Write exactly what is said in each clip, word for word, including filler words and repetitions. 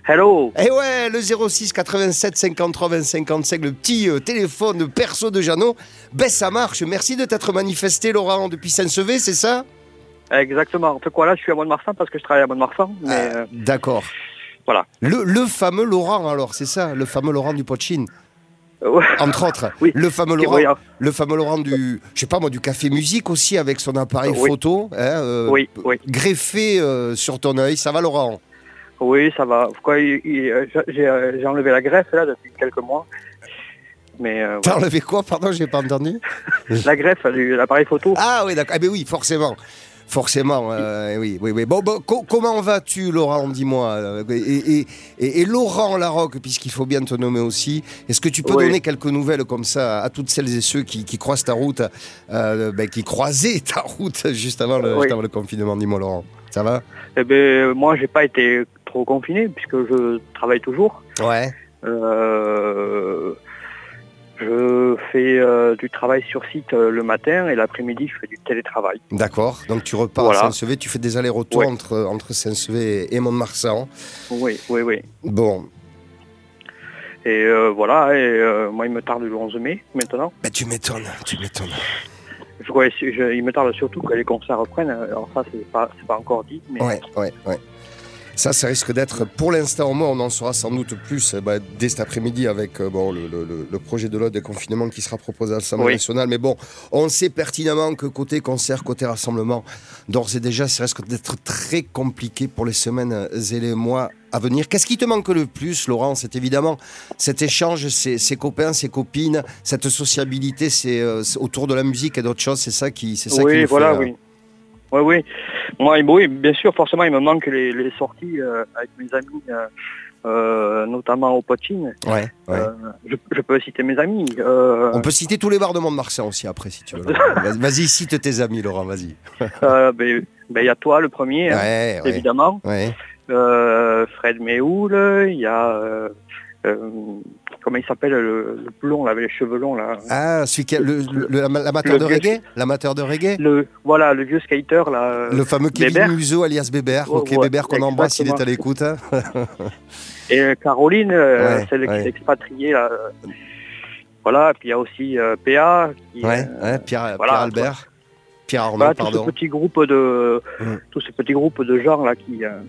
Hello. Eh ouais, le zéro six quatre-vingt-sept cinquante-trois vingt cinquante-cinq, le petit euh, téléphone perso de Jeannot. Ben ça marche, merci de t'être manifesté Laurent depuis Saint-Sevé, c'est ça? Exactement. En fait quoi là, je suis à Mont-de-Marsan parce que je travaille à Mont-de-Marsan. Mais ah, euh, D'accord. Voilà. Le, le fameux Laurent alors, c'est ça? Le fameux Laurent du Potchin? Ouais. Entre autres, oui. le fameux Qui Laurent, voyant. le fameux Laurent du, je sais pas moi, du Café Musique aussi avec son appareil oui. photo, hein, euh, oui, oui. greffé euh, sur ton œil. Ça va Laurent? Oui, ça va. Quoi, il, il, j'ai, j'ai enlevé la greffe là depuis quelques mois. Mais euh, T'as voilà. enlevé quoi? Pardon, j'ai pas entendu. La greffe de l'appareil photo. Ah oui, d'accord. Eh ben oui, forcément. Forcément, euh, oui, oui, oui. Bon, bon co- comment vas-tu, Laurent, dis-moi, et, et, et, et Laurent Larocque, puisqu'il faut bien te nommer aussi, est-ce que tu peux oui. donner quelques nouvelles comme ça à toutes celles et ceux qui, qui croisent ta route, euh, ben, qui croisaient ta route juste avant le, oui. juste avant le confinement? Dis-moi, Laurent, ça va? Eh ben, moi, j'ai pas été trop confiné puisque je travaille toujours. Ouais. Euh, je fais euh, du travail sur site euh, le matin et l'après-midi, je fais du télétravail. D'accord. Donc tu repars voilà. à Saint-Sevé, tu fais des allers-retours ouais. entre, entre Saint-Sevé et Mont-de-Marsan. Oui, oui, oui. Bon. Et euh, voilà, et euh, moi il me tarde le onze mai maintenant. Ben, tu m'étonnes, tu m'étonnes. Je, ouais, je, il me tarde surtout que les concerts reprennent. Alors ça, c'est pas, c'est pas encore dit. Mais... Ouais, ouais, ouais. Ça, ça risque d'être, pour l'instant au moins, on en saura sans doute plus bah, dès cet après-midi avec euh, bon, le, le, le projet de loi de confinement qui sera proposé à l'Assemblée oui. nationale. Mais bon, on sait pertinemment que côté concert, côté rassemblement, d'ores et déjà, ça risque d'être très compliqué pour les semaines et les mois à venir. Qu'est-ce qui te manque le plus, Laurent? C'est évidemment cet échange, ces, ces copains, ces copines, cette sociabilité, c'est, euh, c'est autour de la musique et d'autres choses. C'est ça qui, c'est ça oui, qui nous voilà, fait... Oui, Oui, oui. Moi, oui, bien sûr, forcément, il me manque les, les sorties euh, avec mes amis, euh, euh, notamment au Potchin. Ouais, ouais. Euh, je, je peux citer mes amis. Euh... On peut citer tous les bars de Mont-de-Marsan aussi après, si tu veux. Vas-y, cite tes amis, Laurent, vas-y. euh, ben, ben, y a toi, le premier, ouais, hein, ouais. évidemment. Ouais. Euh, Fred Méhoul, il y a... Euh, euh, comment il s'appelle, le, le blond, là, avec les cheveux longs, là. Ah, celui qui a le, le, le, l'amateur le de reggae vieux, L'amateur de reggae le, Voilà, le vieux skater, là. Le fameux Kevin Bébert. Museau, alias Bébert. Oh, ok, ouais, Bébert, qu'on embrasse, s'il est à l'écoute. Hein. Et euh, Caroline, euh, ouais, celle ouais. qui s'est expatriée, là. Euh, voilà, puis il y a aussi euh, P A. Qui, ouais, euh, ouais, Pierre, voilà, Pierre Albert. Toi. Pierre Arnaud, voilà, pardon. Tout ce petit groupe de, mmh. tout ce petit groupe de gens, là, qui, euh,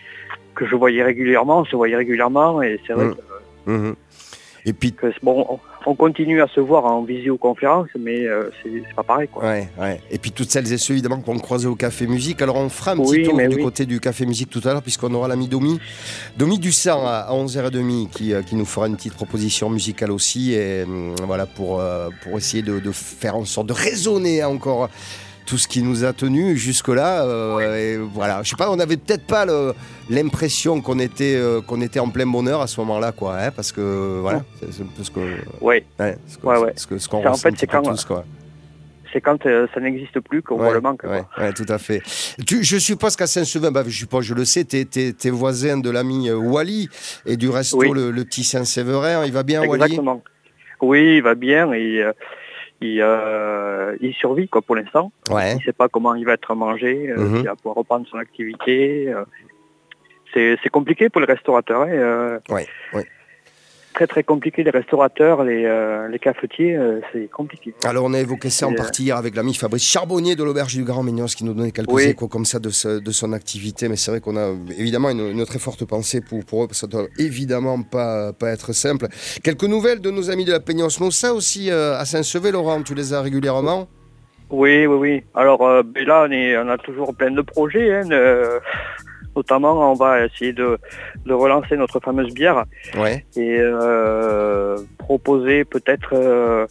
que je voyais régulièrement, on se voyait régulièrement, et c'est vrai mmh. que... Mmh. Et puis, que, bon, on continue à se voir en visioconférence, mais euh, c'est, c'est pas pareil, quoi. Ouais, ouais. Et puis toutes celles et ceux évidemment qu'on croisait au Café Musique. Alors on fera un petit oui, tour du oui. côté du Café Musique tout à l'heure, puisqu'on aura l'ami Domi, Domi Dussant à onze heures trente qui, euh, qui nous fera une petite proposition musicale aussi, et euh, voilà pour euh, pour essayer de, de faire en sorte de raisonner encore tout ce qui nous a tenus jusque-là. Euh, et voilà, je sais pas, on n'avait peut-être pas le, l'impression qu'on était, euh, qu'on était en plein bonheur à ce moment-là, quoi, hein, parce que voilà, c'est, c'est un peu ce que, ouais. Ouais, ce, que, ouais, ouais. ce, que, ce qu'on c'est, ressent en fait, c'est quand, tous, quoi. C'est quand euh, ça n'existe plus qu'on ouais, voit le manque. Ouais, quoi. ouais, tout à fait. Tu, je suppose qu'à Saint-Sevé, bah, je suppose, je le sais, t'es, t'es, t'es voisin de l'ami euh, Wally et du resto, oui. le, le petit Saint-Séverin. Il va bien, Exactement. Wally? Exactement. Oui, il va bien et euh, il, euh, il survit quoi, pour l'instant. Ouais. Il ne sait pas comment il va être mangé, euh, mm-hmm. il va pouvoir reprendre son activité. Euh, c'est, c'est compliqué pour les restaurateurs. Hein, euh, ouais, ouais. Très très compliqué, les restaurateurs, les, euh, les cafetiers, euh, c'est compliqué. Alors on a évoqué ça en et partie hier avec l'ami Fabrice Charbonnier de l'Auberge du Grand Ménios qui nous donnait quelques oui. échos comme ça de, ce, de son activité, mais c'est vrai qu'on a évidemment une, une très forte pensée pour, pour eux, parce que ça doit évidemment pas, pas être simple. Quelques nouvelles de nos amis de la Peños Mossa aussi euh, à Saint-Sevé, Laurent, tu les as régulièrement? Oui, oui, oui. Alors euh, ben là on, est, on a toujours plein de projets, hein, de... Notamment, on va essayer de, de relancer notre fameuse bière ouais. et euh, proposer peut-être euh,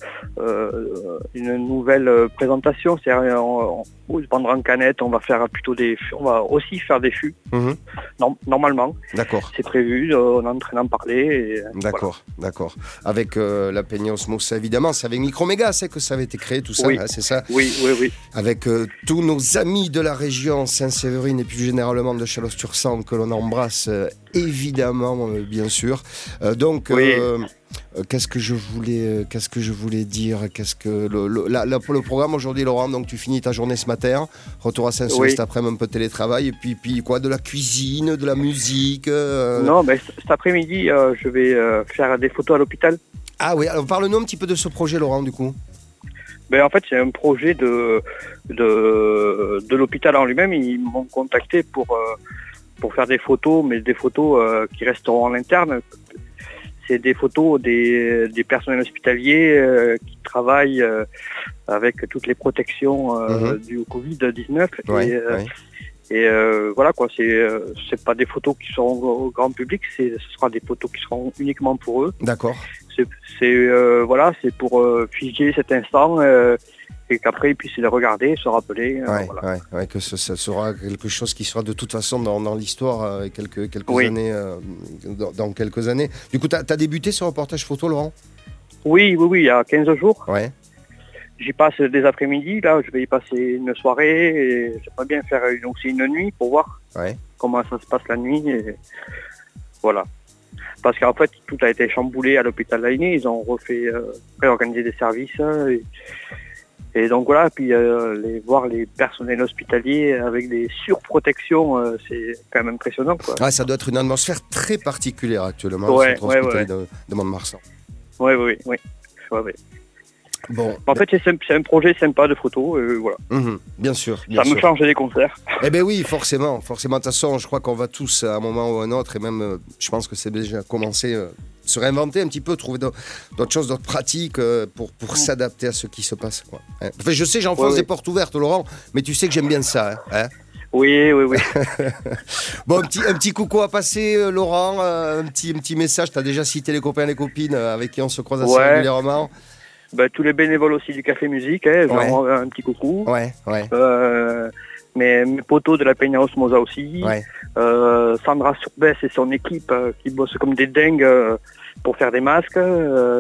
euh, une nouvelle présentation. C'est-à-dire, on, on, on vendra en canette, on va faire plutôt des, on va aussi faire des fûts. Mm-hmm. Non, normalement. D'accord. C'est prévu. On est en train d'en parler. Et, d'accord, voilà. d'accord. Avec euh, la Peños Mossa, évidemment, c'est avec Microméga, c'est que ça avait été créé, tout ça, oui. hein, c'est ça. Oui, oui, oui. Avec euh, tous nos amis de la région Saint-Séverine et plus généralement de Chalosse-sur-Sang que l'on embrasse euh, évidemment, euh, bien sûr. Euh, donc, oui. euh, Euh, qu'est-ce que je voulais, euh, qu'est-ce que je voulais dire qu'est-ce que le, le, la, la, le programme aujourd'hui, Laurent, donc tu finis ta journée ce matin, retour à Saint-Sulpice oui. cet après-midi, un peu de télétravail, et puis, puis quoi, de la cuisine, de la musique euh... Non, mais cet après-midi, euh, je vais euh, faire des photos à l'hôpital. Ah oui, alors parle-nous un petit peu de ce projet, Laurent, du coup. Ben, en fait, c'est un projet de, de, de l'hôpital en lui-même. Ils m'ont contacté pour, euh, pour faire des photos, mais des photos euh, qui resteront en interne. C'est des photos des, des personnels hospitaliers euh, qui travaillent euh, avec toutes les protections euh, mmh. du covid dix-neuf. Ouais, et euh, ouais. et euh, voilà quoi, c'est, euh, c'est pas des photos qui seront au grand public, c'est, ce sera des photos qui seront uniquement pour eux. D'accord. C'est, c'est, euh, voilà, c'est pour euh, figer cet instant euh, et qu'après ils puissent les regarder, se rappeler. Euh, ouais, voilà. ouais, ouais, que ce, ça sera quelque chose qui sera de toute façon dans, dans l'histoire euh, quelques, quelques oui. années, euh, dans, dans quelques années. Du coup, tu as débuté ce reportage photo, Laurent ? Oui, oui, oui, il y a quinze jours. Ouais. J'y passe des après-midi, là, je vais y passer une soirée et j'aimerais bien faire une, aussi une nuit pour voir ouais. comment ça se passe la nuit. Et voilà. Parce qu'en fait, tout a été chamboulé à l'hôpital Lainé, ils ont refait, euh, réorganisé des services. Et, et donc voilà, puis euh, les, voir les personnels hospitaliers avec des surprotections, euh, c'est quand même impressionnant, quoi. Ouais, ça doit être une atmosphère très particulière actuellement, ouais, le centre ouais, hospitalier ouais. de, de Mont-de-Marsan. Oui, oui, oui. Ouais, ouais. Bon, en fait, c'est, c'est un projet sympa de photo, euh, voilà. Mmh, bien sûr. Bien ça sûr. me change des concerts. Eh bien oui, forcément. Forcément, de toute façon, je crois qu'on va tous, à un moment ou à un autre, et même, euh, je pense que c'est déjà commencé, euh, se réinventer un petit peu, trouver d'autres choses, d'autres pratiques euh, pour, pour mmh. s'adapter à ce qui se passe, quoi. Hein. Enfin, je sais, j'enfonce ouais, des oui. portes ouvertes, Laurent, mais tu sais que j'aime bien ça. Hein. Oui, oui, oui. Bon, un petit, un petit coucou à passer, euh, Laurent, euh, un, petit, un petit message. Tu as déjà cité les copains et les copines euh, avec qui on se croise assez ouais. régulièrement. Bah, tous les bénévoles aussi du Café Musique, hein, ouais. genre un petit coucou. Ouais, ouais. Euh, mes, mes potos de la Peña Osmosa aussi. Ouais. Euh, Sandra Surbès et son équipe euh, qui bossent comme des dingues euh, pour faire des masques. Euh,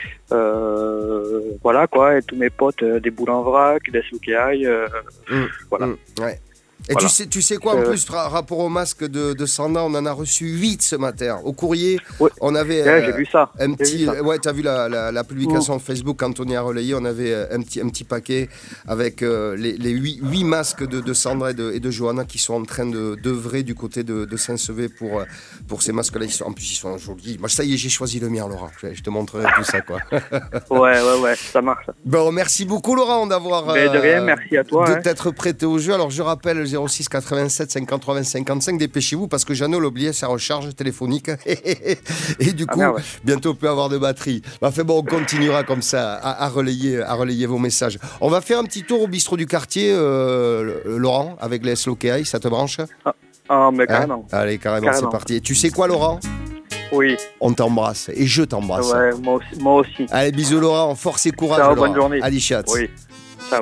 euh, voilà quoi, et tous mes potes euh, des boules en vrac, des soukiailles. Euh, mmh. Voilà. Mmh. Ouais. Et voilà. tu, sais, tu sais quoi, en euh... plus, par rapport au masque de, de Sanda, on en a reçu huit ce matin. Au courrier, ouais. on avait ouais, euh, j'ai vu ça. un petit... vu ça. Ouais, tu as vu la, la, la publication mmh. Facebook quand on y a relayé. On avait un petit, un petit paquet avec euh, les, les huit, huit masques de, de Sandra et de, et de Johanna qui sont en train de, d'œuvrer du côté de, de Saint-Sevé pour, pour ces masques-là. Ils sont, en plus, ils sont jolis. Moi, ça y est, j'ai choisi le mien, Laurent. Je, je te montrerai tout ça, quoi. ouais, ouais, ouais, ça marche. Bon, merci beaucoup, Laurent, d'avoir... Mais de rien, merci à toi. De hein. t'être prêté au jeu. Alors, je rappelle, zéro six quatre-vingt-sept cinquante-trois vingt cinquante-cinq, dépêchez-vous parce que Jeannot l'oubliait sa recharge téléphonique et du coup, ah, ouais. bientôt peut avoir de batterie. Enfin bon, on continuera comme ça à, à, relayer, à relayer vos messages. On va faire un petit tour au bistrot du quartier, euh, Laurent, avec les S L O K I, ça te branche ? Ah, ah mais carrément. Hein ? Allez, carrément, carrément, c'est parti. Et tu sais quoi, Laurent ? Oui. On t'embrasse et je t'embrasse. Ouais, moi aussi. Moi aussi. Allez, bisous Laurent, force et courage. Ciao, Laurent. bonne journée. Allez, chat. Oui. Ciao.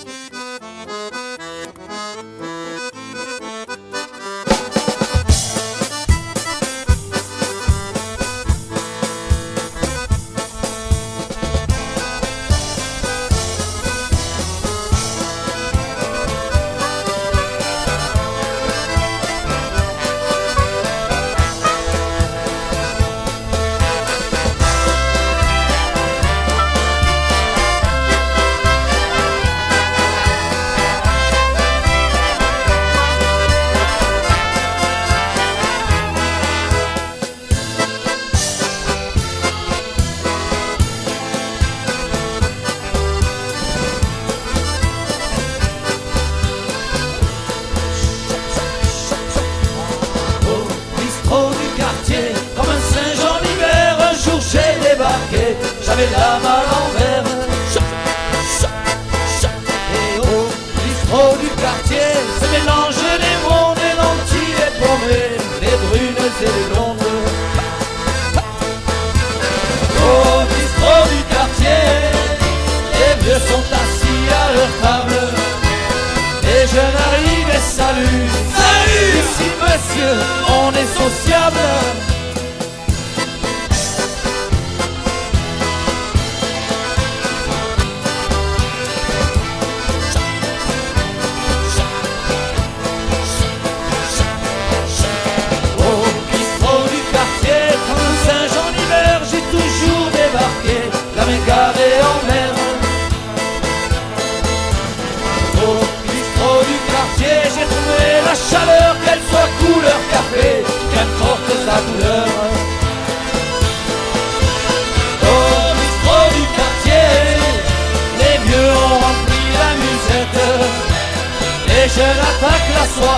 J'avais l'âme à l'envers. Et au bistrot du quartier se mélangent les mondes, les lentilles, les paumées, les brunes et les blondes. Au bistrot du quartier, les vieux sont assis à leur table. Les jeunes arrivent et saluent. Salut, ici monsieur, on est sociable. Toujours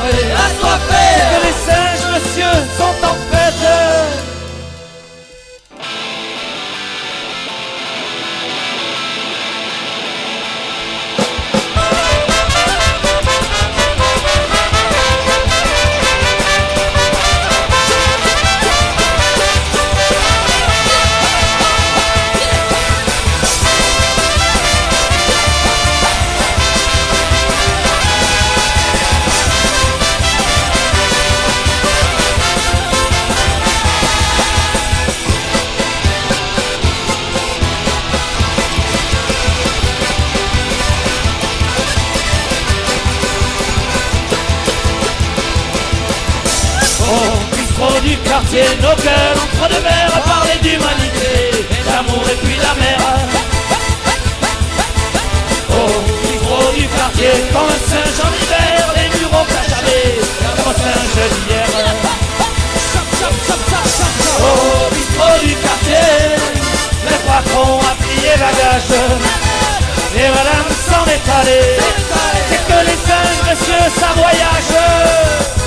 assoiffés, assoiffés. C'est que les singes, monsieur, sont en fête. Du quartier, nos cœurs entre deux verres à parler d'humanité, d'amour et puis la mer. Au micro du quartier, comme un singe en hiver, les bureaux cachavés, comme un singe d'hier. Au micro du quartier, les patrons à plier bagages, et madame s'en est allée. C'est que les singes, monsieur, ça voyage.